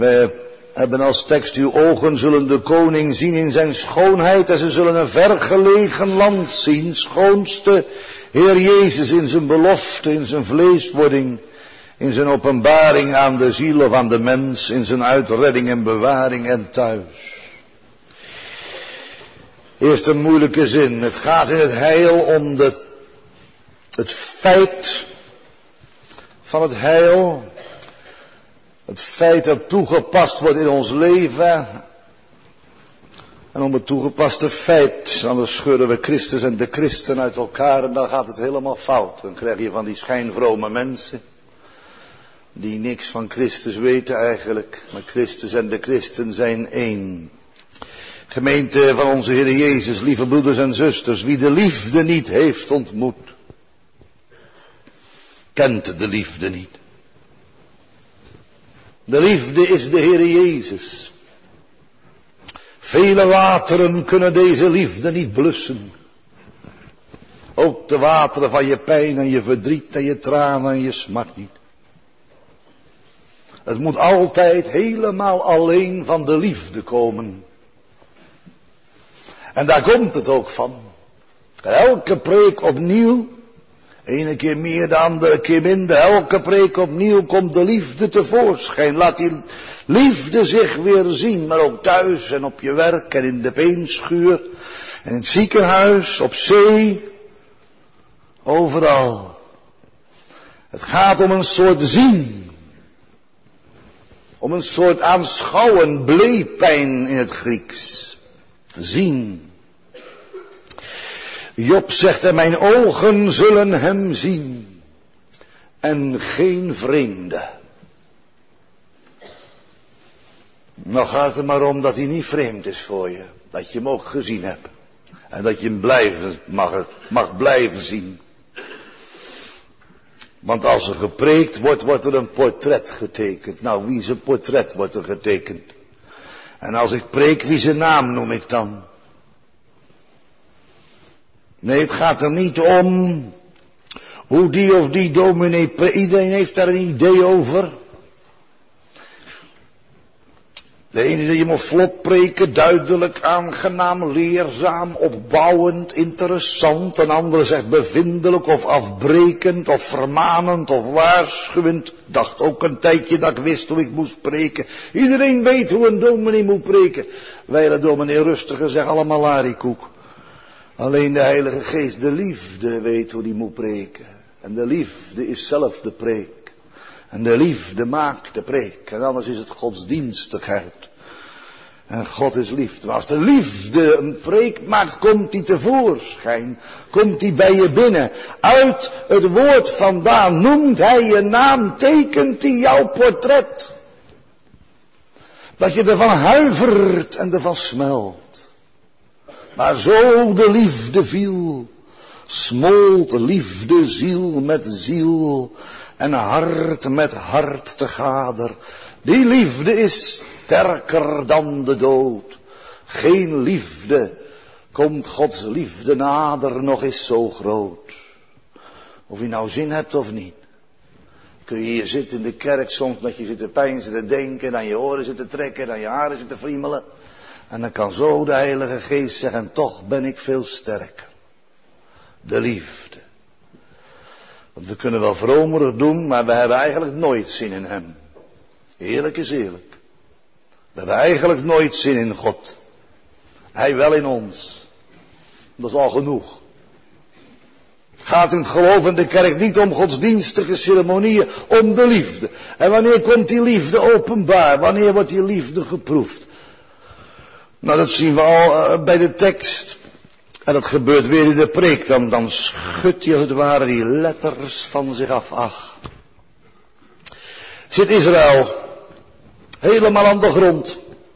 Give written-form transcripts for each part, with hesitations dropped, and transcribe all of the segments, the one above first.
We hebben als tekst: uw ogen zullen de koning zien in zijn schoonheid en ze zullen een vergelegen land zien. Schoonste Heer Jezus in zijn belofte, in zijn vleeswording, in zijn openbaring aan de ziel of aan de mens, in zijn uitredding en bewaring en thuis. Eerst een moeilijke zin. Het gaat in het heil om het feit van het heil. Het feit dat toegepast wordt in ons leven. En om het toegepaste feit, anders scheuren we Christus en de christen uit elkaar en dan gaat het helemaal fout. Dan krijg je van die schijnvrome mensen die niks van Christus weten eigenlijk. Maar Christus en de christen zijn één. Gemeente van onze Heer Jezus, lieve broeders en zusters, wie de liefde niet heeft ontmoet, kent de liefde niet. De liefde is de Heer Jezus. Vele wateren kunnen deze liefde niet blussen. Ook de wateren van je pijn en je verdriet en je tranen en je smart niet. Het moet altijd helemaal alleen van de liefde komen. En daar komt het ook van. Elke preek opnieuw, ene keer meer, de andere keer minder, elke preek opnieuw komt de liefde tevoorschijn. Laat die liefde zich weer zien, maar ook thuis en op je werk en in de beenschuur en in het ziekenhuis, op zee, overal. Het gaat om een soort zien. Om een soort aanschouwen, bleepijn in het Grieks. Zien. Job zegt, en mijn ogen zullen hem zien. En geen vreemde. Nou gaat het er maar om dat hij niet vreemd is voor je. Dat je hem ook gezien hebt. En dat je hem mag blijven zien. Want als er gepreekt wordt, wordt er een portret getekend. Nou, wie zijn portret wordt er getekend? En als ik preek, wie zijn naam noem ik dan? Nee, het gaat er niet om hoe die of die dominee preekt. Iedereen heeft daar een idee over. De ene zegt, je moet vlot preken, duidelijk, aangenaam, leerzaam, opbouwend, interessant. Een andere zegt bevindelijk of afbrekend of vermanend of waarschuwend. Ik dacht ook een tijdje dat ik wist hoe ik moest preken. Iedereen weet hoe een dominee moet preken. Wij de dominee Rustiger zeggen allemaal larikoek. Alleen de Heilige Geest, de liefde, weet hoe die moet preken. En de liefde is zelf de preek. En de liefde maakt de preek. En anders is het godsdienstigheid. En God is liefde. Maar als de liefde een preek maakt, komt die tevoorschijn. Komt die bij je binnen. Uit het woord vandaan noemt hij je naam, tekent hij jouw portret. Dat je ervan huivert en ervan smelt. Maar zo de liefde viel, smolt liefde ziel met ziel en hart met hart te gader. Die liefde is sterker dan de dood. Geen liefde komt Gods liefde nader, nog is zo groot. Of je nou zin hebt of niet. Kun je hier zitten in de kerk soms met je zitten peinzen te denken, aan je oren zitten trekken, aan je haren zitten friemelen. En dan kan zo de Heilige Geest zeggen, toch ben ik veel sterker. De liefde. Want we kunnen wel vromerig doen, maar we hebben eigenlijk nooit zin in hem. Eerlijk is eerlijk. We hebben eigenlijk nooit zin in God. Hij wel in ons. Dat is al genoeg. Het gaat in het geloof in de kerk niet om godsdienstige ceremonieën, om de liefde. En wanneer komt die liefde openbaar? Wanneer wordt die liefde geproefd? Nou, dat zien we al bij de tekst. En dat gebeurt weer in de preek. Dan schudt hij als het ware die letters van zich af. Ach. Zit Israël helemaal aan de grond.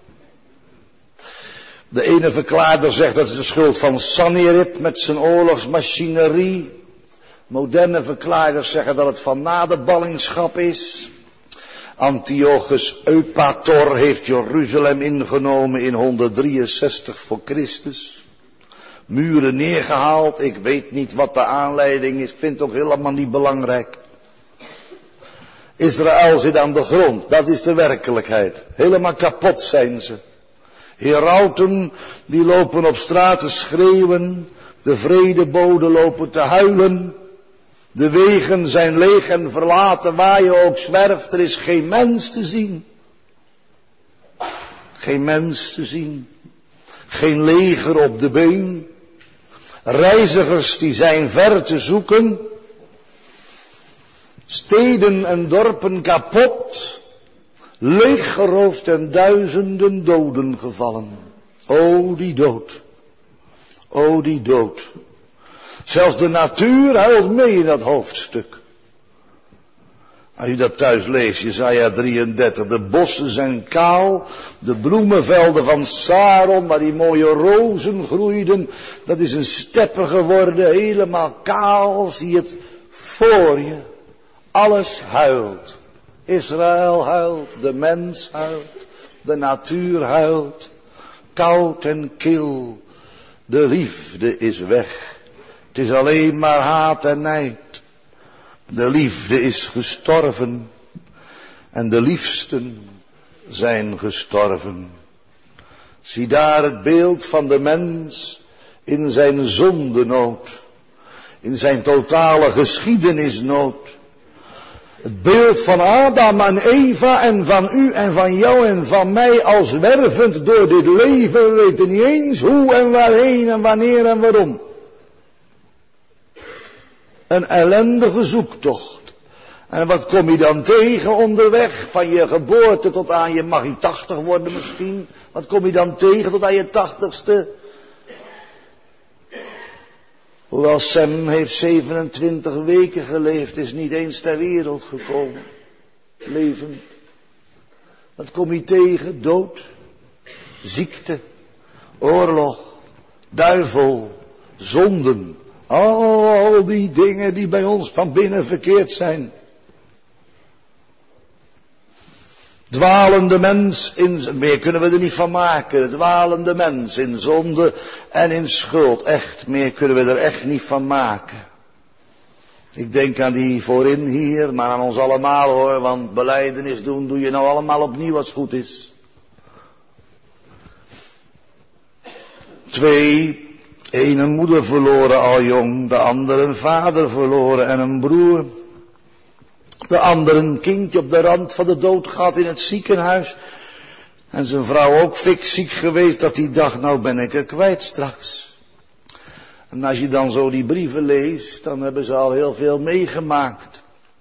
De ene verklaarder zegt dat het de schuld van Sanherib met zijn oorlogsmachinerie. Moderne verklaarders zeggen dat het van na de ballingschap is. Antiochus Eupator heeft Jeruzalem ingenomen in 163 voor Christus. Muren neergehaald, ik weet niet wat de aanleiding is, ik vind het ook helemaal niet belangrijk. Israël zit aan de grond, dat is de werkelijkheid. Helemaal kapot zijn ze. Herauten, die lopen op straat te schreeuwen. De vredeboden lopen te huilen. De wegen zijn leeg en verlaten, waar je ook zwerft. Er is geen mens te zien. Geen mens te zien. Geen leger op de been. Reizigers die zijn ver te zoeken. Steden en dorpen kapot. Leeggeroofd en duizenden doden gevallen. O die dood. O die dood. Zelfs de natuur huilt mee in dat hoofdstuk. Als je dat thuis leest, Jesaja 33, de bossen zijn kaal, de bloemenvelden van Saron, waar die mooie rozen groeiden, dat is een steppe geworden, helemaal kaal, zie het voor je. Alles huilt. Israël huilt, de mens huilt, de natuur huilt, koud en kil, de liefde is weg. Het is alleen maar haat en nijd. De liefde is gestorven en de liefsten zijn gestorven. Zie daar het beeld van de mens in zijn zondenood, in zijn totale geschiedenisnood. Het beeld van Adam en Eva en van u en van jou en van mij als wervend door dit leven. We weten niet eens hoe en waarheen en wanneer en waarom. Een ellendige zoektocht. En wat kom je dan tegen onderweg? Van je geboorte tot aan je, mag je 80 worden misschien. Wat kom je dan tegen tot aan je 80ste? Hoewel Sem heeft 27 weken geleefd, is niet eens ter wereld gekomen. Levend. Wat kom je tegen? Dood, ziekte, oorlog, duivel, zonden. Al die dingen die bij ons van binnen verkeerd zijn. Dwalende mens meer kunnen we er niet van maken. Dwalende mens in zonde en in schuld. Echt, meer kunnen we er echt niet van maken. Ik denk aan die voorin hier, maar aan ons allemaal hoor. Want belijdenis doen doe je nou allemaal opnieuw als het goed is. 2. Eén een moeder verloren al jong, de ander een vader verloren en een broer. De ander een kindje op de rand van de dood gehad in het ziekenhuis. En zijn vrouw ook fikziek geweest dat hij dacht, nou ben ik er kwijt straks. En als je dan zo die brieven leest, dan hebben ze al heel veel meegemaakt.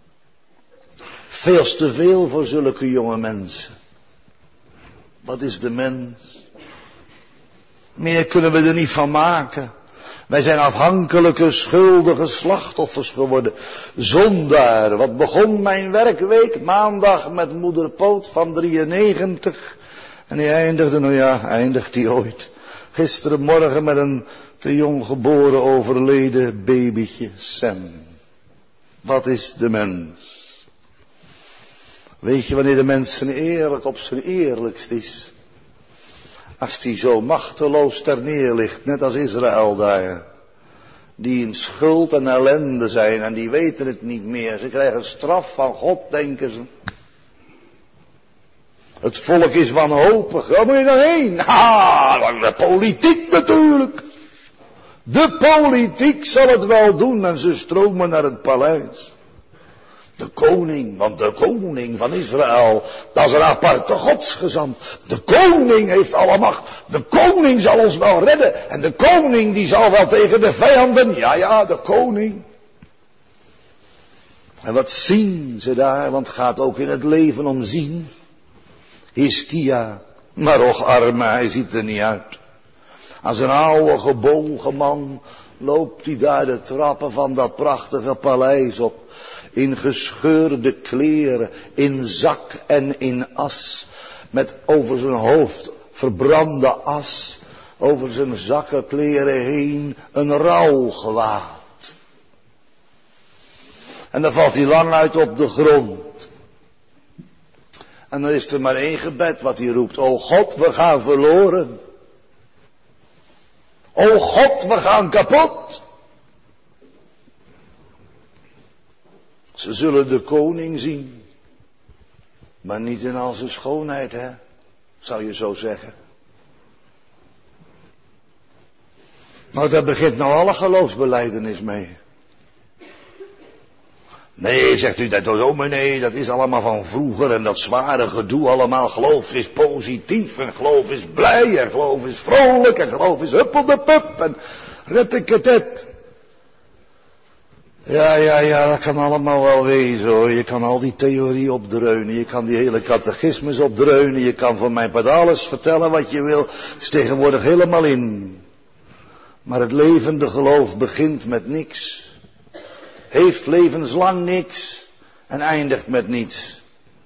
Veel te veel voor zulke jonge mensen. Wat is de mens? Meer kunnen we er niet van maken. Wij zijn afhankelijke, schuldige slachtoffers geworden. Zondaar. Wat begon mijn werkweek? Maandag met moeder Poot van 93. En die eindigde, nou ja, eindigt die ooit. Gisterenmorgen met een te jong geboren overleden babytje Sam. Wat is de mens? Weet je wanneer de mens op zijn eerlijkst is? Als die zo machteloos ter neer ligt, net als Israël daar. Die in schuld en ellende zijn en die weten het niet meer. Ze krijgen straf van God, denken ze. Het volk is wanhopig. Waar moet je dan heen? De politiek natuurlijk. De politiek zal het wel doen en ze stromen naar het paleis. De koning, want de koning van Israël, dat is een aparte godsgezant. De koning heeft alle macht. De koning zal ons wel redden. En de koning die zal wel tegen de vijanden. Ja, de koning. En wat zien ze daar, want het gaat ook in het leven om zien. Hiskia, maar och arme, hij ziet er niet uit. Als een oude gebogen man loopt hij daar de trappen van dat prachtige paleis op. In gescheurde kleren, in zak en in as. Met over zijn hoofd verbrande as. Over zijn zakkenkleren heen een rouwgewaad. En dan valt hij lang uit op de grond. En dan is er maar één gebed wat hij roept. O God, we gaan verloren. O God, we gaan kapot. Ze zullen de koning zien. Maar niet in al zijn schoonheid, hè? Zou je zo zeggen. Nou, daar begint nou alle geloofsbelijdenis mee. Nee, zegt u dat ook, maar nee, dat is allemaal van vroeger en dat zware gedoe allemaal. Geloof is positief en geloof is blij en geloof is vrolijk en geloof is huppeldepup en retteketet. Ja, dat kan allemaal wel wezen hoor. Je kan al die theorie opdreunen, je kan die hele catechismus opdreunen, je kan van mijn part alles vertellen wat je wil. Het is tegenwoordig helemaal in. Maar het levende geloof begint met niks. Heeft levenslang niks en eindigt met niets.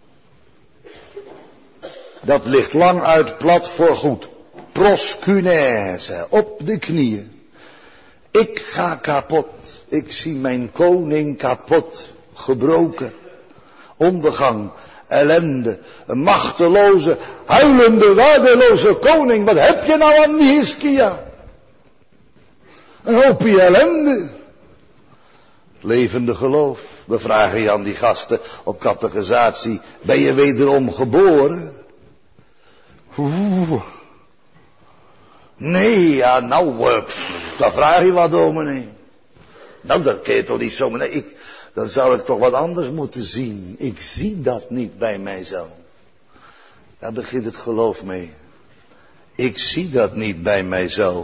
Dat ligt lang uit plat voor goed. Proskunese, op de knieën. Ik ga kapot. Ik zie mijn koning kapot. Gebroken. Ondergang. Ellende. Een machteloze, huilende, waardeloze koning. Wat heb je nou aan die Hiskia? Een hoopje ellende. Levende geloof. We vragen je aan die gasten op catechisatie. Ben je wederom geboren? Nee, ja, nou, dan vraag je wat, dominee. Nou, dat kun je toch niet zo, nee, dan zou ik toch wat anders moeten zien. Ik zie dat niet bij mijzelf. Daar begint het geloof mee. Ik zie dat niet bij mijzelf.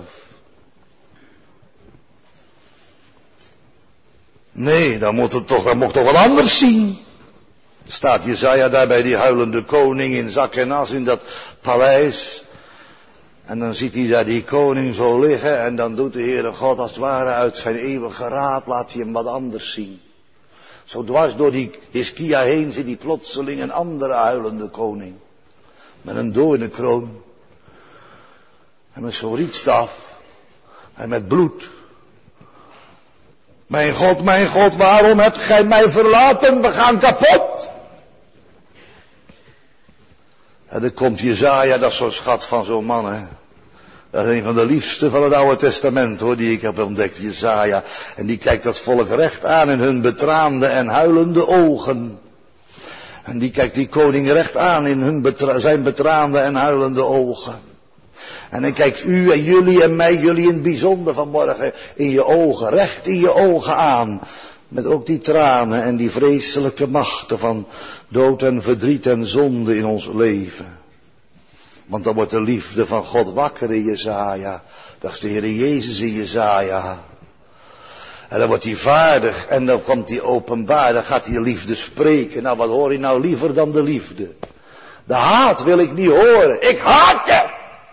Nee, dan moet toch wat anders zien. Staat Jesaja daar bij die huilende koning in zak en as in dat paleis. En dan ziet hij daar die koning zo liggen en dan doet de Heere God als het ware uit zijn eeuwige raad, laat hij hem wat anders zien. Zo dwars door die Hiskia heen ziet hij plotseling een andere huilende koning. Met een doornenkroon. En met zo'n rietstaf. En met bloed. Mijn God, waarom hebt gij mij verlaten? We gaan kapot. En dan komt Jesaja, dat is zo'n schat van zo'n man, hè. Dat is een van de liefste van het Oude Testament, hoor, die ik heb ontdekt, Jesaja. En die kijkt dat volk recht aan in hun betraande en huilende ogen. En die kijkt die koning recht aan in zijn betraande en huilende ogen. En dan kijkt u en jullie en mij, jullie in het bijzonder vanmorgen, in je ogen, recht in je ogen aan. Met ook die tranen en die vreselijke machten van dood en verdriet en zonde in ons leven. Want dan wordt de liefde van God wakker in Jesaja. Dat is de Heer Jezus in Jesaja. En dan wordt hij vaardig en dan komt hij openbaar, dan gaat hij liefde spreken. Nou, wat hoor je nou liever dan de liefde? De haat wil ik niet horen. Ik haat je!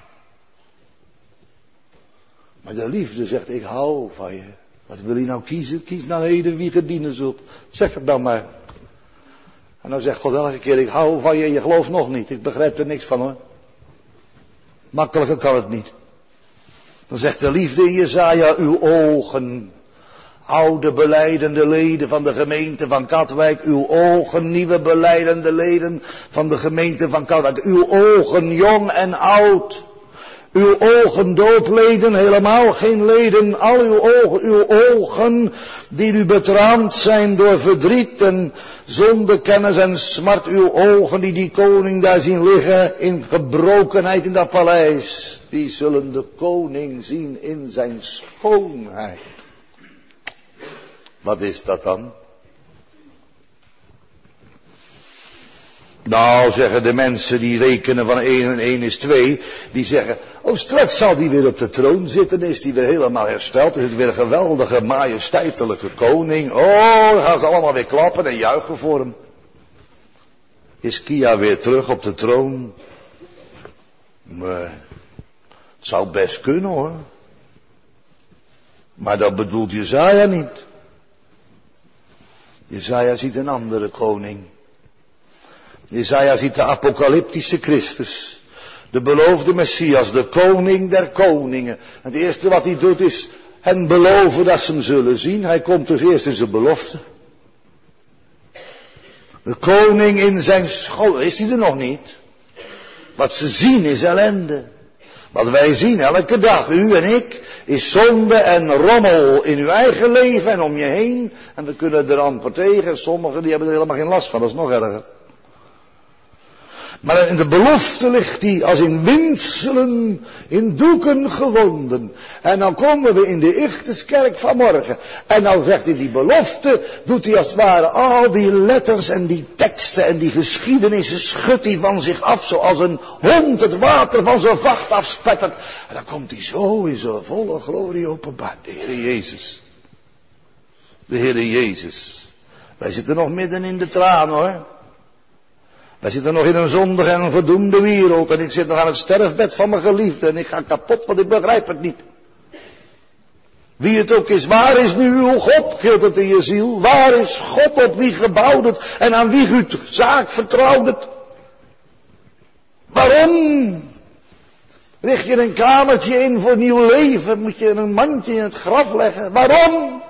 Maar de liefde zegt, ik hou van je. Wat wil je nou kiezen? Kies nou heden wie je dienen zult. Zeg het dan maar. En dan zegt God elke keer, ik hou van je en je gelooft nog niet. Ik begrijp er niks van hoor. Makkelijker kan het niet. Dan zegt de liefde in Jesaja, uw ogen, oude belijdende leden van de gemeente van Katwijk, uw ogen, nieuwe belijdende leden van de gemeente van Katwijk, uw ogen, jong en oud, uw ogen doopleden, helemaal geen leden, al uw ogen die u betraand zijn door verdriet en zondekennis en smart, uw ogen die koning daar zien liggen in gebrokenheid in dat paleis, die zullen de koning zien in zijn schoonheid. Wat is dat dan? Nou, zeggen de mensen die rekenen van 1 en 1 is 2, die zeggen, oh straks zal die weer op de troon zitten, dan is die weer helemaal hersteld, is het weer een geweldige, majesteitelijke koning. Oh, dan gaan ze allemaal weer klappen en juichen voor hem. Hiskia weer terug op de troon? Maar, het zou best kunnen hoor. Maar dat bedoelt Jesaja niet. Jesaja ziet een andere koning. Jesaja ziet de apocalyptische Christus. De beloofde Messias, de koning der koningen. En het eerste wat hij doet is hen beloven dat ze hem zullen zien. Hij komt dus eerst in zijn belofte. De koning in zijn school, is hij er nog niet. Wat ze zien is ellende. Wat wij zien elke dag, u en ik, is zonde en rommel in uw eigen leven en om je heen. En we kunnen er amper tegen. Sommigen die hebben er helemaal geen last van, dat is nog erger. Maar in de belofte ligt hij als in windselen, in doeken gewonden. En dan komen we in de Ichteskerk vanmorgen. En nou zegt hij die belofte, doet hij als het ware al die letters en die teksten en die geschiedenissen, schudt hij van zich af zoals een hond het water van zijn vacht afspettert. En dan komt hij zo in zijn volle glorie openbaar. De Heere Jezus. De Heere Jezus. Wij zitten nog midden in de traan hoor. Wij zitten nog in een zondige en een verdoemde wereld. En ik zit nog aan het sterfbed van mijn geliefde. En ik ga kapot, want ik begrijp het niet. Wie het ook is, waar is nu uw God, gilt het in je ziel. Waar is God op wie gebouwd het en aan wie uw zaak vertrouwt het? Waarom? Richt je een kamertje in voor nieuw leven? Moet je een mandje in het graf leggen? Waarom?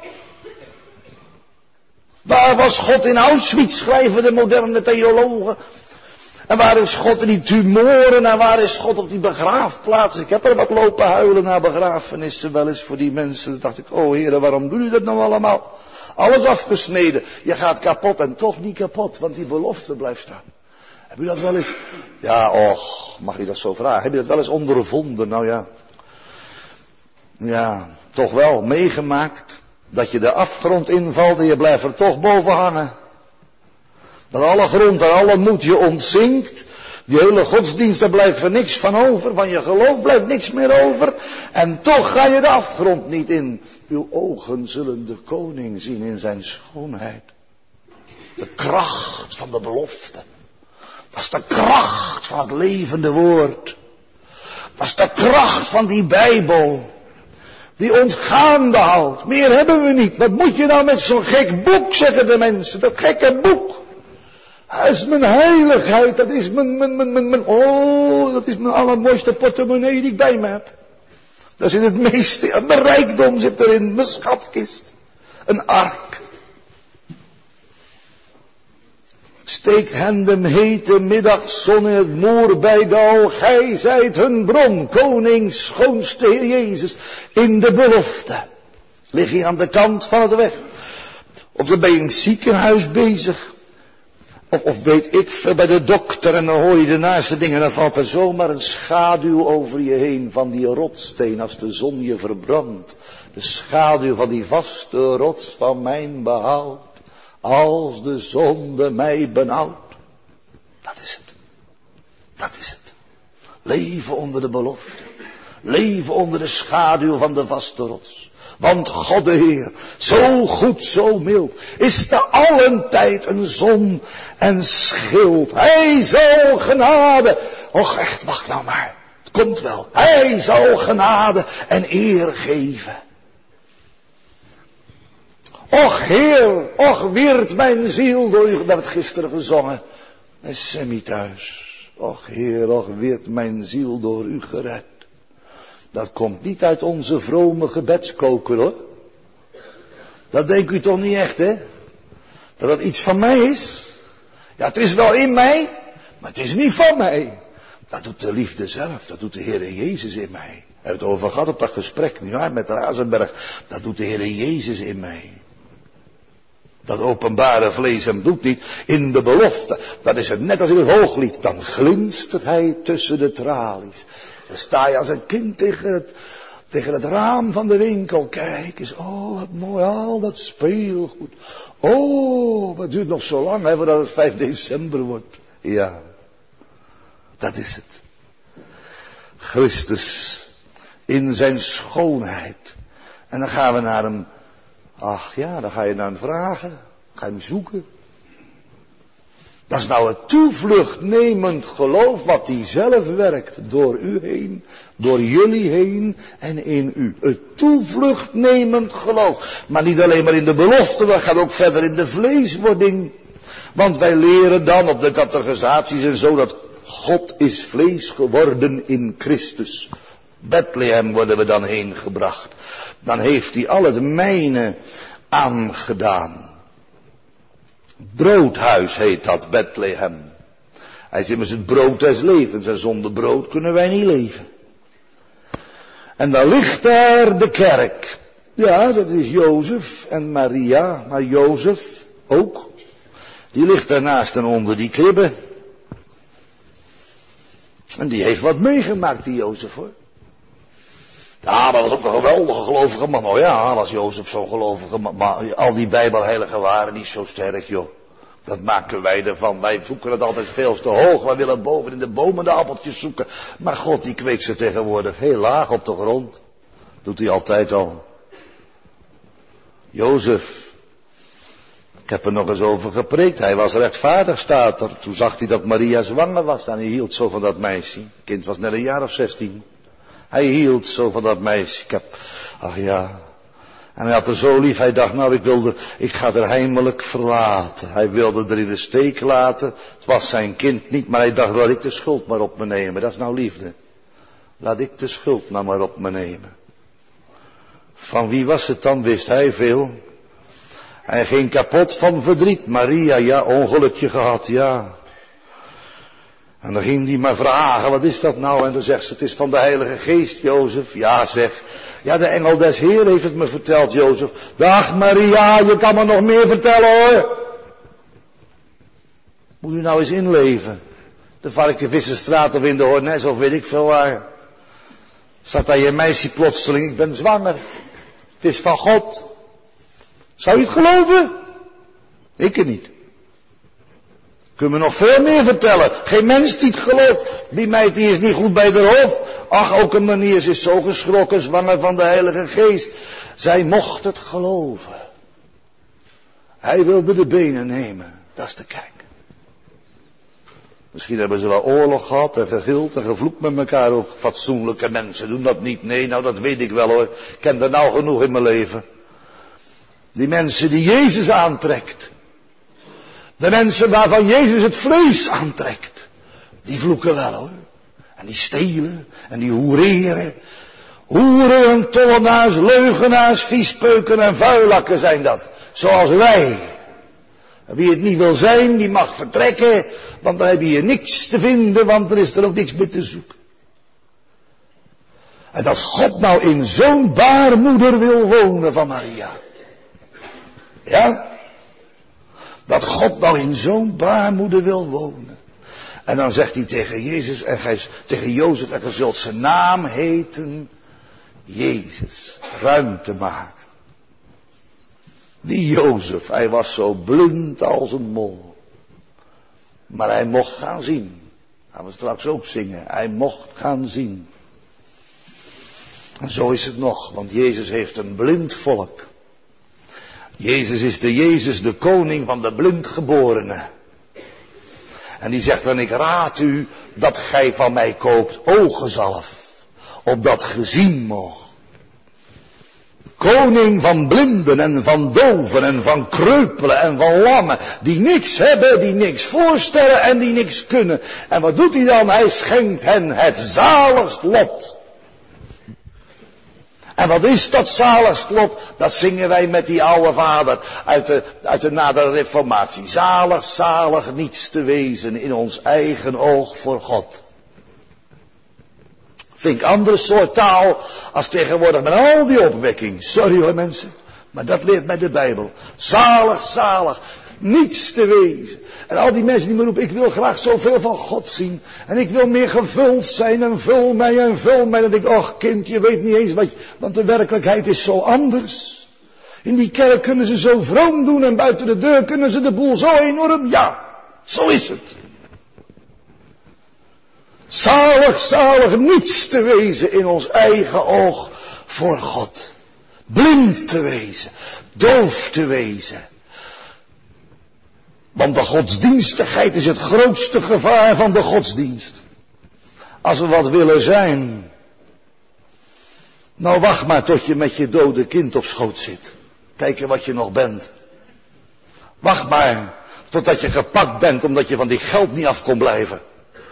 Waar was God in Auschwitz, schrijven de moderne theologen. En waar is God in die tumoren en waar is God op die begraafplaats? Ik heb er wat lopen huilen naar begrafenissen wel eens voor die mensen. Toen dacht ik, oh Heere, waarom doe je dat nou allemaal? Alles afgesneden. Je gaat kapot en toch niet kapot, want die belofte blijft staan. Heb je dat wel eens, ja, och, mag je dat zo vragen? Heb je dat wel eens ondervonden? Nou ja. Ja, toch wel meegemaakt. Dat je de afgrond invalt en je blijft er toch boven hangen. Dat alle grond en alle moed je ontzinkt. Die hele godsdienst, daar blijft er niks van over. Van je geloof blijft niks meer over. En toch ga je de afgrond niet in. Uw ogen zullen de koning zien in zijn schoonheid. De kracht van de belofte. Dat is de kracht van het levende woord. Dat is de kracht van die Bijbel. Die ons gaande houdt. Meer hebben we niet. Wat moet je nou met zo'n gek boek, zeggen de mensen. Dat gekke boek. Dat is mijn heiligheid. Dat is dat is mijn allermooiste portemonnee die ik bij me heb. Daar zit het meeste. Mijn rijkdom zit erin. Mijn schatkist. Een ark. Steekt hen de hete middagzon in het Moerbijdal. Gij zijt hun bron, koning, schoonste Heer Jezus, in de belofte. Lig je aan de kant van het weg. Of dan ben je in het ziekenhuis bezig. Of weet ik veel bij de dokter en dan hoor je de naaste dingen. En dan valt er zomaar een schaduw over je heen van die rotssteen als de zon je verbrandt. De schaduw van die vaste rots van mijn behoud. Als de zonde mij benauwt. Dat is het. Dat is het. Leven onder de belofte. Leven onder de schaduw van de vaste rots. Want God de Heer, zo goed, zo mild, is te allen tijd een zon en schild. Hij zal genade. Och echt, wacht nou maar. Het komt wel. Hij zal genade en eer geven. Och Heer, och weert mijn ziel door u. We hebben het gisteren gezongen. Met Sammy thuis. Och Heer, och weert mijn ziel door u gered. Dat komt niet uit onze vrome gebedskoker hoor. Dat denkt u toch niet echt hè? Dat dat iets van mij is. Ja, het is wel in mij, maar het is niet van mij. Dat doet de liefde zelf, dat doet de Heere Jezus in mij. We hebben het over gehad op dat gesprek nu met Razenberg. Dat doet de Heere Jezus in mij. Dat openbare vlees en bloed niet in de belofte. Dat is het net als in het hooglied. Dan glinstert hij tussen de tralies. Dan sta je als een kind tegen het raam van de winkel. Kijk eens, oh wat mooi, al dat speelgoed. Oh, wat duurt nog zo lang hè, voordat het 5 december wordt. Ja, dat is het. Christus in zijn schoonheid. En dan gaan we naar hem. Ach ja, dan ga je naar hem vragen. Ga je hem zoeken. Dat is nou het toevluchtnemend geloof wat hij zelf werkt. Door u heen, door jullie heen en in u. Het toevluchtnemend geloof. Maar niet alleen maar in de belofte, dat gaat ook verder in de vleeswording. Want wij leren dan op de catechisaties en zo dat God is vlees geworden in Christus. Bethlehem worden we dan heen gebracht. Dan heeft hij al het mijne aangedaan. Broodhuis heet dat, Bethlehem. Hij is immers het brood des levens en zonder brood kunnen wij niet leven. En dan ligt daar de kerk. Ja, dat is Jozef en Maria, maar Jozef ook. Die ligt daarnaast en onder die kribbe. En die heeft wat meegemaakt, die Jozef, hoor. Ja, dat was ook een geweldige gelovige man. Oh ja, was Jozef zo'n gelovige man. Maar al die bijbelheiligen waren niet zo sterk, joh. Dat maken wij ervan. Wij zoeken het altijd veel te hoog. Wij willen boven in de bomen de appeltjes zoeken. Maar God, die kweekt ze tegenwoordig heel laag op de grond. Doet hij altijd al. Jozef. Ik heb er nog eens over gepreekt. Hij was rechtvaardig, staat er. Toen zag hij dat Maria zwanger was. En hij hield zo van dat meisje. Het kind was net een jaar of 16. Hij hield zo van dat meisje. Ach ja. En hij had er zo lief. Hij dacht, nou ik ga er heimelijk verlaten. Hij wilde er in de steek laten. Het was zijn kind niet. Maar hij dacht, laat ik de schuld maar op me nemen. Dat is nou liefde. Laat ik de schuld nou maar op me nemen. Van wie was het dan, wist hij veel. Hij ging kapot van verdriet. Maria, ja, ongelukje gehad, ja. En dan ging hij maar vragen, wat is dat nou? En dan zegt ze, het is van de Heilige Geest, Jozef. Ja, zeg. Ja, de engel des Heer heeft het me verteld, Jozef. Dag Maria, je kan me nog meer vertellen, hoor. Moet u nou eens inleven. De Varkenvisserstraat of in de Hornes of weet ik veel waar. Staat daar je meisje plotseling, ik ben zwanger. Het is van God. Zou je het geloven? Ik het niet. Kunnen we nog veel meer vertellen. Geen mens die het gelooft. Die meid die is niet goed bij de hof. Ach, ook een manier, ze is zo geschrokken, zwanger van de Heilige Geest. Zij mocht het geloven. Hij wilde de benen nemen. Dat is de kerk. Misschien hebben ze wel oorlog gehad en gegild en gevloekt met elkaar. Ook fatsoenlijke mensen doen dat niet. Nee, nou dat weet ik wel hoor. Ik ken er nou genoeg in mijn leven. Die mensen die Jezus aantrekt. De mensen waarvan Jezus het vlees aantrekt. Die vloeken wel hoor. En die stelen. En die hoereren. Hoeren en tollenaars, leugenaars, viespeuken en vuilakken zijn dat. Zoals wij. En wie het niet wil zijn, die mag vertrekken. Want dan heb je hier niks te vinden, want er is er ook niks meer te zoeken. En dat God nou in zo'n baarmoeder wil wonen van Maria. Ja? Dat God nou in zo'n baarmoeder wil wonen. En dan zegt hij tegen Jezus en tegen Jozef, en gij zult zijn naam heten Jezus. Ruimte maken. Die Jozef, hij was zo blind als een mol. Maar hij mocht gaan zien. Gaan we straks ook zingen. Hij mocht gaan zien. En zo is het nog, want Jezus heeft een blind volk. Jezus is de koning van de blindgeborenen. En die zegt dan, ik raad u dat gij van mij koopt ogenzalf, opdat gezien mocht. Koning van blinden en van doven en van kreupelen en van lammen. Die niks hebben, die niks voorstellen en die niks kunnen. En wat doet hij dan? Hij schenkt hen het zaligst lot. En wat is dat zaligst lot? Dat zingen wij met die oude vader uit de nadere reformatie. Zalig, zalig niets te wezen in ons eigen oog voor God. Vind ik andere soort taal als tegenwoordig met al die opwekking. Sorry hoor mensen, maar dat leert mij de Bijbel. Zalig, zalig, niets te wezen. En al die mensen die me roepen, ik wil graag zoveel van God zien. En ik wil meer gevuld zijn en vul mij en vul mij. Dan denk ik, och kind, je weet niet eens wat want de werkelijkheid is zo anders. In die kerk kunnen ze zo vroom doen en buiten de deur kunnen ze de boel zo enorm, ja, zo is het. Zalig, zalig, niets te wezen in ons eigen oog voor God. Blind te wezen, doof te wezen. Want de godsdienstigheid is het grootste gevaar van de godsdienst. Als we wat willen zijn. Nou wacht maar tot je met je dode kind op schoot zit. Kijken wat je nog bent. Wacht maar totdat je gepakt bent omdat je van die geld niet af kon blijven.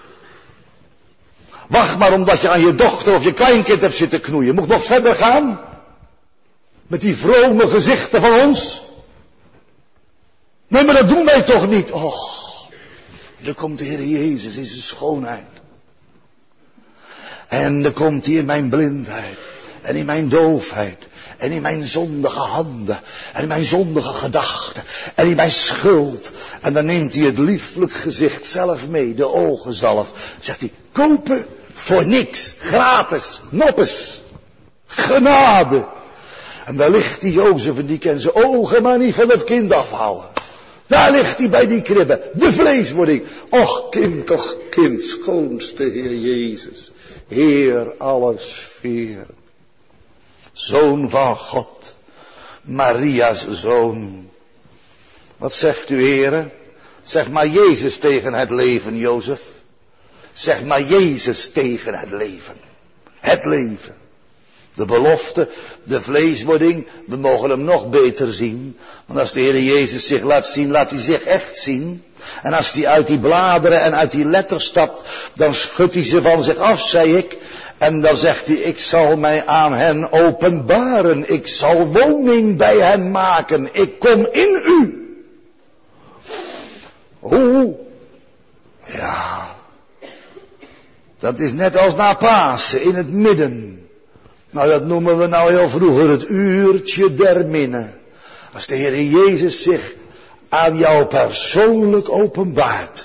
Wacht maar omdat je aan je dochter of je kleinkind hebt zitten knoeien. Moet nog verder gaan? Met die vrome gezichten van ons? Nee, maar dat doen wij toch niet. Och, er komt de Heer Jezus in zijn schoonheid. En er komt hij in mijn blindheid. En in mijn doofheid. En in mijn zondige handen. En in mijn zondige gedachten. En in mijn schuld. En dan neemt hij het lieflijk gezicht zelf mee. De ogenzalf. Zegt hij, kopen voor niks. Gratis. Noppes. Genade. En daar ligt die Jozef en die kan zijn ogen maar niet van het kind afhouden. Daar ligt hij bij die kribben. De vleeswording. Och kind, toch kind. Schoonste Heer Jezus. Heer aller sfeer. Zoon van God. Maria's zoon. Wat zegt u, heren? Zeg maar Jezus tegen het leven, Jozef. Zeg maar Jezus tegen het leven. Het leven. De belofte, de vleeswording, we mogen hem nog beter zien. Want als de Heer Jezus zich laat zien, laat hij zich echt zien. En als hij uit die bladeren en uit die letters stapt, dan schudt hij ze van zich af, zei ik. En dan zegt hij, ik zal mij aan hen openbaren. Ik zal woning bij hen maken. Ik kom in u. Hoe? Ja. Dat is net als na Pasen, in het midden. Nou, dat noemen we nou heel vroeger het uurtje der minne. Als de Heer Jezus zich aan jou persoonlijk openbaart.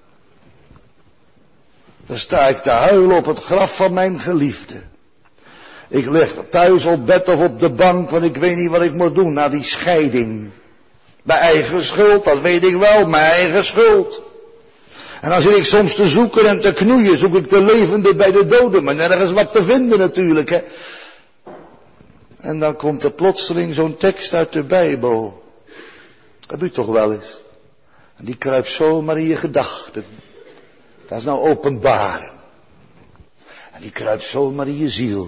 Dan sta ik te huilen op het graf van mijn geliefde. Ik lig thuis op bed of op de bank, want ik weet niet wat ik moet doen na die scheiding. Mijn eigen schuld, dat weet ik wel, mijn eigen schuld. En dan zit ik soms te zoeken en te knoeien, zoek ik de levende bij de doden, maar nergens wat te vinden natuurlijk, hè. En dan komt er plotseling zo'n tekst uit de Bijbel. Dat doe je toch wel eens. En die kruipt zomaar in je gedachten. Dat is nou openbaar. En die kruipt zomaar in je ziel.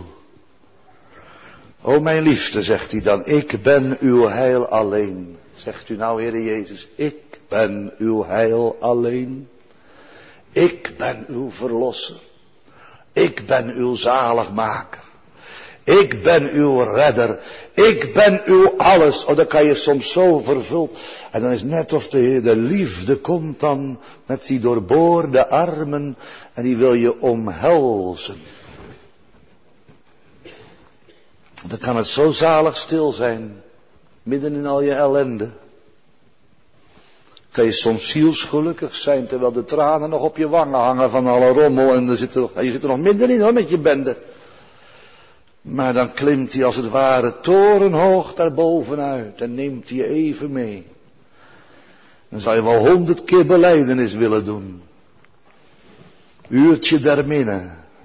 O mijn liefste, zegt hij dan, ik ben uw heil alleen. Zegt u nou, Heere Jezus, ik ben uw heil alleen. Ik ben uw verlosser. Ik ben uw zaligmaker. Ik ben uw redder. Ik ben uw alles. Oh, dan kan je soms zo vervuld. En dan is het net of de liefde komt dan met die doorboorde armen. En die wil je omhelzen. Dan kan het zo zalig stil zijn. Midden in al je ellende. Kan je soms zielsgelukkig zijn terwijl de tranen nog op je wangen hangen van alle rommel. En je zit er nog middenin hoor met je bende. Maar dan klimt hij als het ware torenhoog daarbovenuit en neemt hij je even mee. Dan zou je wel 100 keer belijdenis willen doen. Uurtje der minne.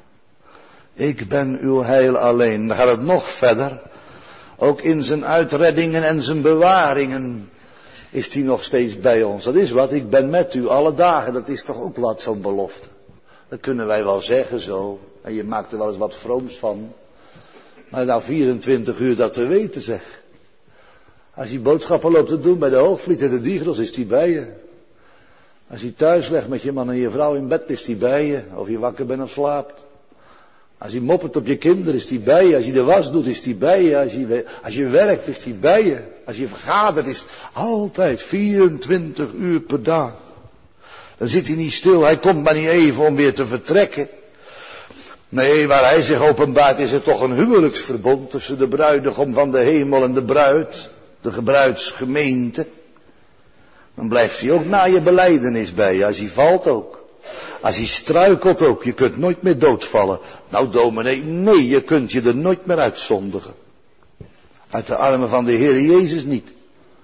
Ik ben uw heil alleen. Dan gaat het nog verder. Ook in zijn uitreddingen en zijn bewaringen is hij nog steeds bij ons. Dat is wat, ik ben met u alle dagen. Dat is toch ook wat, zo'n belofte. Dat kunnen wij wel zeggen zo. En je maakt er wel eens wat vrooms van. Maar nou 24 uur dat te weten zeg. Als je boodschappen loopt te doen bij de Hoogvliet en de Diegros is die bij je. Als je thuis legt met je man en je vrouw in bed is die bij je. Of je wakker bent of slaapt. Als je moppert op je kinderen is die bij je. Als je de was doet is die bij je. Als je werkt is die bij je. Als je vergadert is altijd 24 uur per dag. Dan zit hij niet stil. Hij komt maar niet even om weer te vertrekken. Nee, waar hij zich openbaart is er toch een huwelijksverbond tussen de bruidegom van de hemel en de bruid. De gebruidsgemeente. Dan blijft hij ook na je belijdenis bij je. Als hij valt ook. Als hij struikelt ook. Je kunt nooit meer doodvallen. Nou dominee, nee, je kunt je er nooit meer uitzondigen. Uit de armen van de Heer Jezus niet.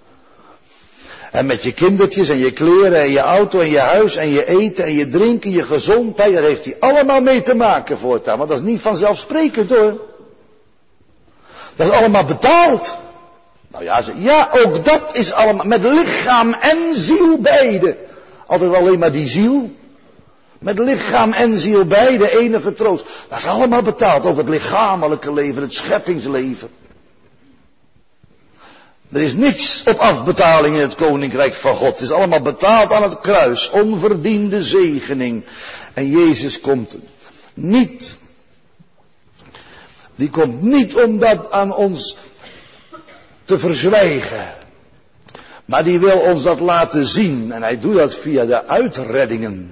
En met je kindertjes en je kleren en je auto en je huis en je eten en je drinken, je gezondheid, daar heeft hij allemaal mee te maken voortaan. Maar dat is niet vanzelfsprekend hoor. Dat is allemaal betaald. Nou ja, ook dat is allemaal met lichaam en ziel beide. Altijd alleen maar die ziel. Met lichaam en ziel beide enige troost. Dat is allemaal betaald. Ook het lichamelijke leven, het scheppingsleven. Er is niks op afbetaling in het koninkrijk van God. Het is allemaal betaald aan het kruis. Onverdiende zegening. En Jezus komt niet. Die komt niet om dat aan ons te verzwijgen. Maar die wil ons dat laten zien. En hij doet dat via de uitreddingen.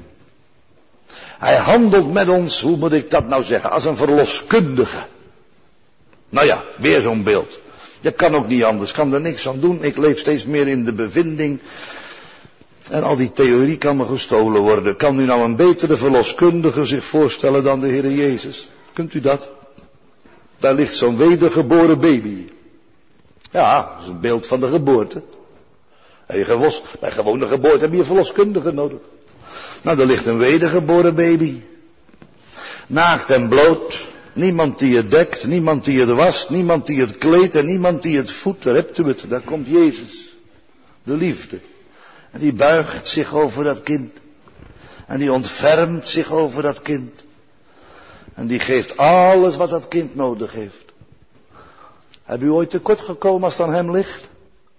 Hij handelt met ons, hoe moet ik dat nou zeggen, als een verloskundige. Nou ja, weer zo'n beeld. Je kan ook niet anders, kan er niks aan doen. Ik leef steeds meer in de bevinding. En al die theorie kan me gestolen worden. Kan u nou een betere verloskundige zich voorstellen dan de Heer Jezus? Kunt u dat? Daar ligt zo'n wedergeboren baby. Ja, dat is een beeld van de geboorte. Bij gewone geboorte heb je een verloskundige nodig. Nou, daar ligt een wedergeboren baby. Naakt en bloot. Niemand die het dekt, niemand die het wast, niemand die het kleedt en niemand die het voedt. Daar hebt u het, daar komt Jezus. De liefde. En die buigt zich over dat kind. En die ontfermt zich over dat kind. En die geeft alles wat dat kind nodig heeft. Heb u ooit tekort gekomen als het aan hem ligt?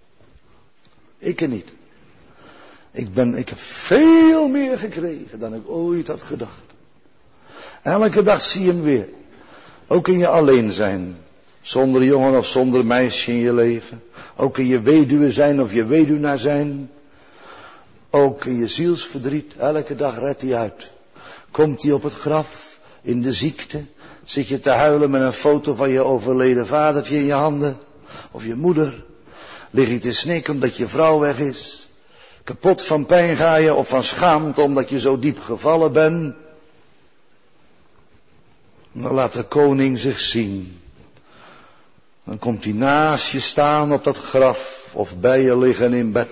Ik niet. Ik heb veel meer gekregen dan ik ooit had gedacht. Elke dag zie je hem weer. Ook in je alleen zijn. Zonder jongen of zonder meisje in je leven. Ook in je weduwe zijn of je weduwnaar zijn. Ook in je zielsverdriet. Elke dag redt hij uit. Komt hij op het graf. In de ziekte. Zit je te huilen met een foto van je overleden vadertje in je handen. Of je moeder. Lig je te snikken omdat je vrouw weg is. Kapot van pijn ga je of van schaamte omdat je zo diep gevallen bent. Dan laat de koning zich zien. Dan komt hij naast je staan op dat graf of bij je liggen in bed.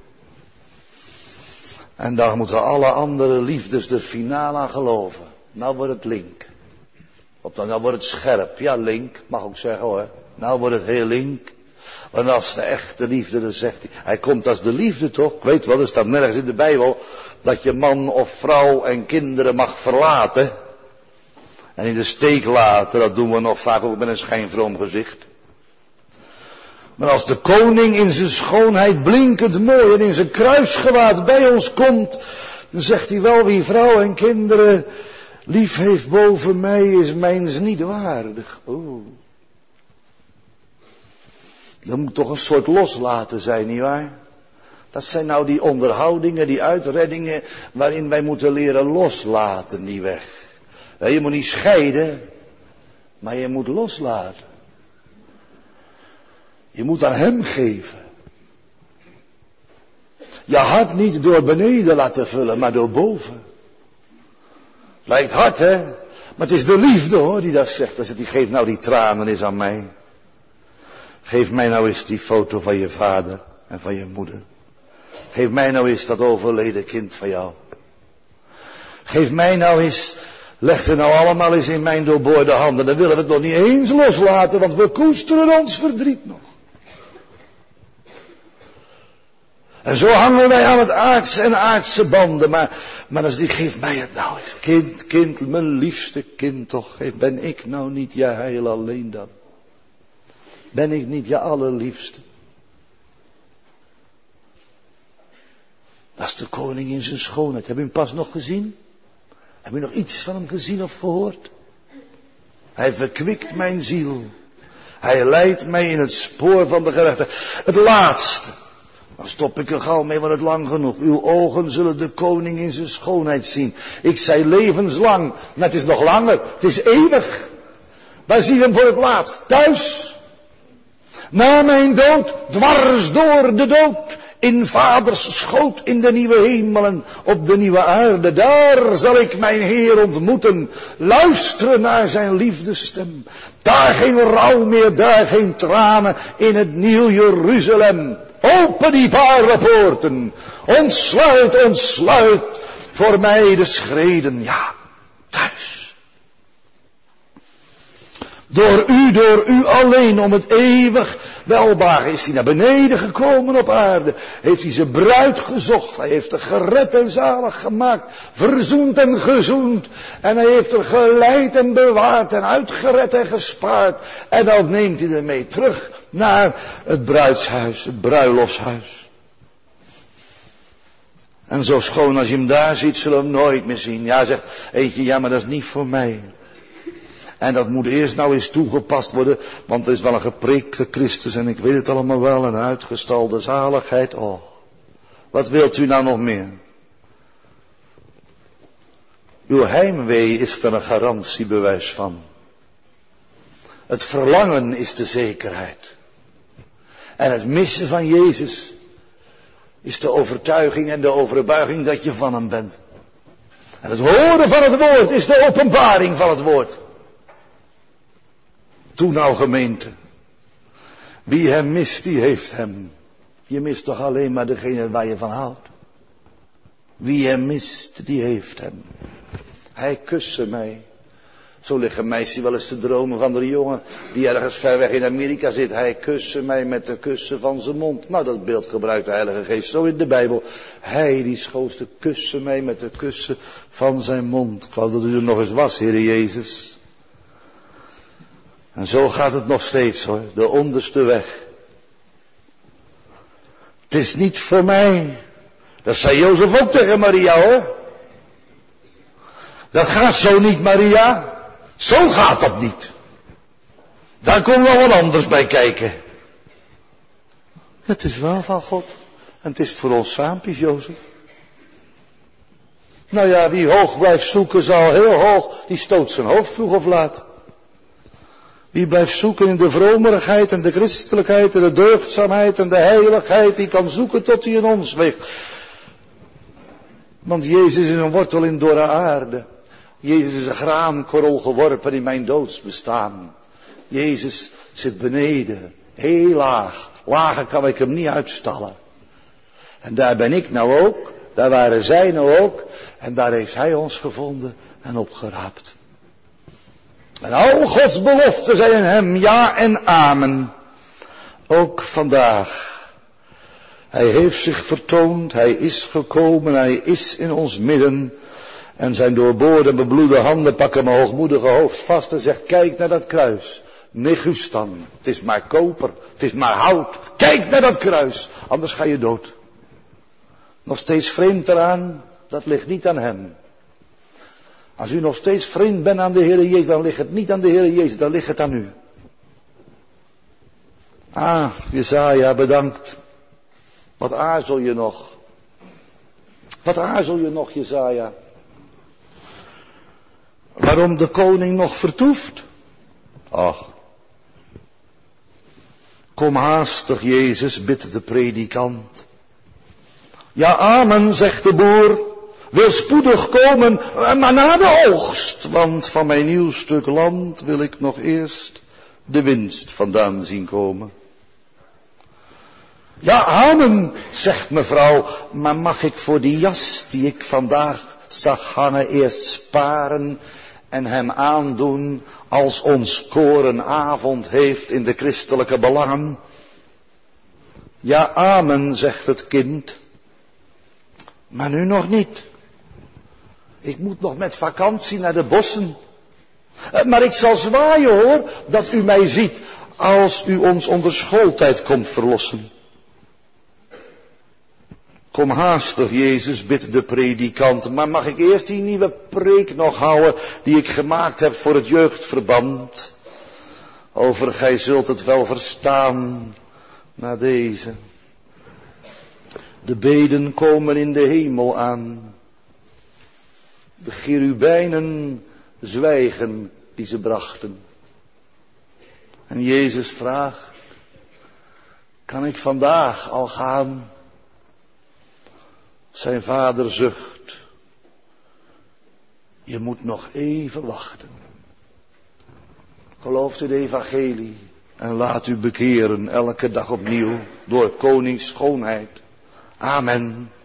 En daar moeten alle andere liefdes de finale aan geloven. Nou wordt het link. Of dan nou wordt het scherp. Ja, link, mag ook zeggen hoor. Nou wordt het heel link. Want als de echte liefde, dan zegt hij. Hij komt als de liefde toch? Ik weet wel, er staat nergens in de Bijbel dat je man of vrouw en kinderen mag verlaten. En in de steek laten, dat doen we nog vaak ook met een schijnvroom gezicht. Maar als de koning in zijn schoonheid blinkend mooi en in zijn kruisgewaad bij ons komt, dan zegt hij wel, wie vrouw en kinderen lief heeft boven mij is mijns niet waardig. Oh. Dat moet toch een soort loslaten zijn, nietwaar? Dat zijn nou die onderhoudingen, die uitreddingen waarin wij moeten leren loslaten die weg. Je moet niet scheiden, maar je moet loslaten. Je moet aan hem geven. Je hart niet door beneden laten vullen, maar door boven. Lijkt hard, hè? Maar het is de liefde, hoor, die dat zegt. Dan zegt hij, geef nou die tranen eens aan mij. Geef mij nou eens die foto van je vader en van je moeder. Geef mij nou eens dat overleden kind van jou. Geef mij nou eens, leg ze nou allemaal eens in mijn doorboorde handen. Dan willen we het nog niet eens loslaten, want we koesteren ons verdriet nog. En zo hangen wij aan het aardse en aardse banden. Maar als die, geef mij het nou eens. Kind, mijn liefste kind toch. Ben ik nou niet je heil alleen dan? Ben ik niet je allerliefste? Dat is de koning in zijn schoonheid. Heb je hem pas nog gezien? Heb je nog iets van hem gezien of gehoord? Hij verkwikt mijn ziel. Hij leidt mij in het spoor van de gerechtigheid. Het laatste. Dan stop ik er gauw mee, want het lang genoeg. Uw ogen zullen de koning in zijn schoonheid zien. Ik zei levenslang. Maar het is nog langer. Het is eeuwig. Waar zie je hem voor het laatst? Thuis. Na mijn dood, dwars door de dood. In vaders schoot in de nieuwe hemelen, op de nieuwe aarde. Daar zal ik mijn Heer ontmoeten. Luisteren naar zijn liefdesstem. Daar geen rouw meer, daar geen tranen. In het nieuw Jeruzalem. Open die paardenpoorten. Ontsluit voor mij de schreden. Ja, thuis. Door u alleen, om het eeuwig welbehagen is hij naar beneden gekomen op aarde. Heeft hij zijn bruid gezocht. Hij heeft haar gered en zalig gemaakt. Verzoend en gezoend. En hij heeft haar geleid en bewaard en uitgered en gespaard. En dan neemt hij ermee terug naar het bruidshuis, het bruiloftshuis. En zo schoon als je hem daar ziet, zullen we hem nooit meer zien. Ja, zegt eentje, ja, maar dat is niet voor mij. En dat moet eerst nou eens toegepast worden, want er is wel een gepreekte Christus en ik weet het allemaal wel, een uitgestalde zaligheid. Oh, wat wilt u nou nog meer? Uw heimwee is er een garantiebewijs van. Het verlangen is de zekerheid. En het missen van Jezus is de overtuiging en de overbuiging dat je van hem bent. En het horen van het woord is de openbaring van het woord. Toen nou gemeente. Wie hem mist, die heeft hem. Je mist toch alleen maar degene waar je van houdt. Wie hem mist, die heeft hem. Hij kuste mij. Zo ligt een meisje wel eens te dromen van de jongen die ergens ver weg in Amerika zit. Hij kuste mij met de kussen van zijn mond. Nou, dat beeld gebruikt de Heilige Geest zo in de Bijbel. Hij die schoonste kuste mij met de kussen van zijn mond. Ik wou dat u er nog eens was, Heere Jezus. En zo gaat het nog steeds hoor, de onderste weg. Het is niet voor mij. Dat zei Jozef ook tegen Maria hoor. Dat gaat zo niet, Maria. Zo gaat dat niet. Daar komt wel wat anders bij kijken. Het is wel van God. En het is voor ons saampjes, Jozef. Nou ja, wie hoog blijft zoeken zal heel hoog, die stoot zijn hoofd vroeg of laat. Wie blijft zoeken in de vromerigheid en de christelijkheid en de deugdzaamheid en de heiligheid, die kan zoeken tot hij in ons ligt. Want Jezus is een wortel in dorre aarde. Jezus is een graankorrel geworpen in mijn doodsbestaan. Jezus zit beneden, heel laag. Lager kan ik hem niet uitstallen. En daar ben ik nou ook, daar waren zij nou ook. En daar heeft hij ons gevonden en opgeraapt. En al Gods beloften zijn in hem ja en amen. Ook vandaag. Hij heeft zich vertoond, hij is gekomen, hij is in ons midden. En zijn doorboorde en bebloede handen pakken mijn hoogmoedige hoofd vast en zegt, kijk naar dat kruis. Negustan, het is maar koper, het is maar hout. Kijk naar dat kruis, anders ga je dood. Nog steeds vreemd eraan, dat ligt niet aan hem. Als u nog steeds vreemd bent aan de Heere Jezus, dan ligt het niet aan de Heere Jezus, dan ligt het aan u. Ah, Jesaja, bedankt. Wat aarzel je nog? Wat aarzel je nog, Jesaja? Waarom de koning nog vertoeft? Ach. Kom haastig, Jezus, bidt de predikant. Ja, amen, zegt de boer. Wil spoedig komen, maar na de oogst. Want van mijn nieuw stuk land wil ik nog eerst de winst vandaan zien komen. Ja, amen, zegt mevrouw, maar mag ik voor die jas die ik vandaag zag hangen eerst sparen en hem aandoen als ons koor een avond heeft in de christelijke belangen? Ja, amen, zegt het kind, maar nu nog niet. Ik moet nog met vakantie naar de bossen. Maar ik zal zwaaien hoor, dat u mij ziet, als u ons onder schooltijd komt verlossen. Kom haastig, Jezus, bidt de predikant, maar mag ik eerst die nieuwe preek nog houden, die ik gemaakt heb voor het jeugdverband? Over gij zult het wel verstaan, na deze. De beden komen in de hemel aan. De cherubijnen zwijgen die ze brachten. En Jezus vraagt, kan ik vandaag al gaan? Zijn vader zucht, je moet nog even wachten. Gelooft in het evangelie en laat u bekeren elke dag opnieuw door konings schoonheid. Amen.